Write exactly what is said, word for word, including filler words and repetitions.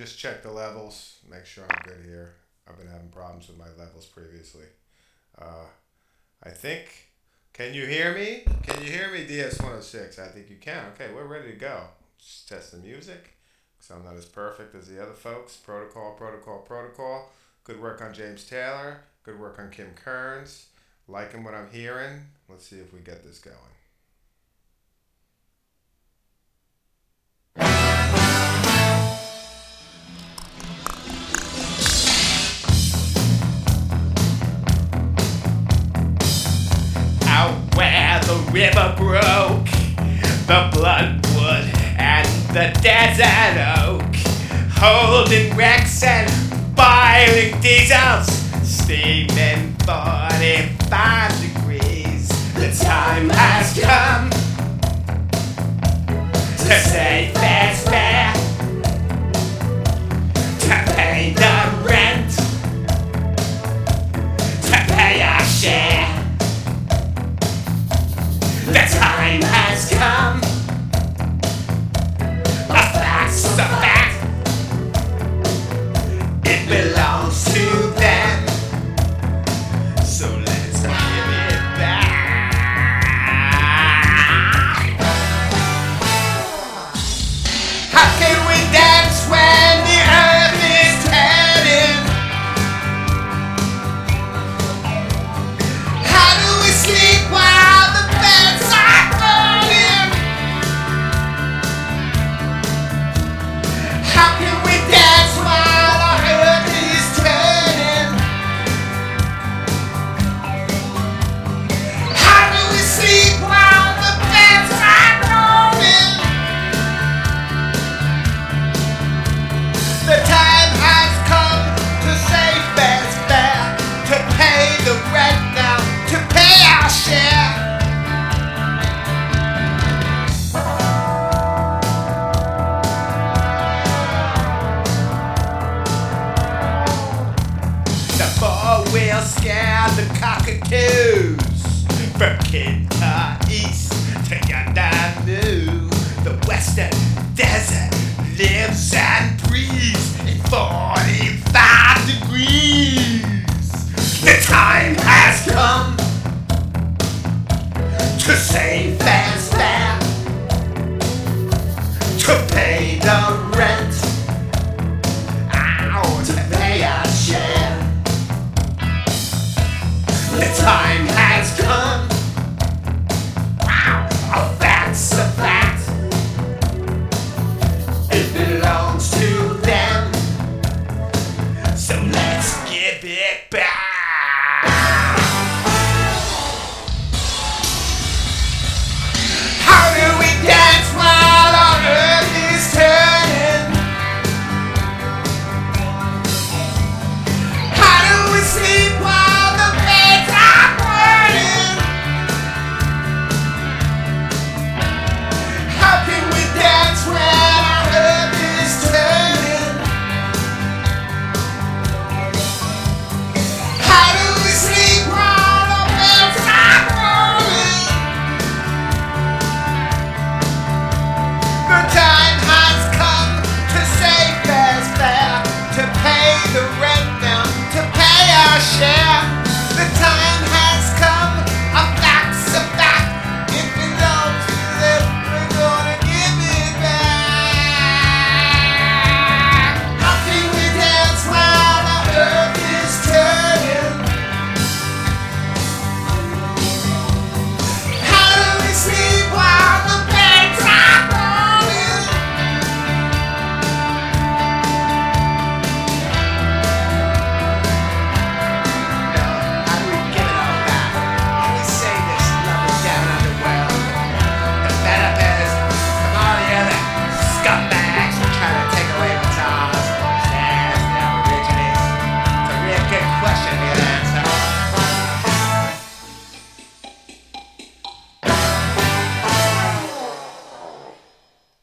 just check the levels, make sure I'm good here. I've been having problems with my levels previously. Uh, I think, can you hear me? Can you hear me, D S one oh six? I think you can. Okay, we're ready to go. Just test the music, because I'm not as perfect as the other folks. Protocol, protocol, protocol. Good work on James Taylor. Good work on Kim Kearns. Liking what I'm hearing. Let's see if we get this going. Out where the river broke, the bloodwood and the desert oak, holding wrecks and boiling diesels, steaming forty-five degrees. The time has come to say fair's fair, to pay the rent, to pay our share. The time has come. A fact's a fact. It belongs to them. So let's give it back. How can we dance when the earth is turning? How do we sleep while the beds are burning? How can we dance while our earth is turning? How do we sleep while the beds are burning? The time has come to say fair's fair, to pay the rent now, to pay our share. The four-wheel scare the cockatoos, from Kinta East to Yandanu. The western desert lives and breathes in forty-five degrees.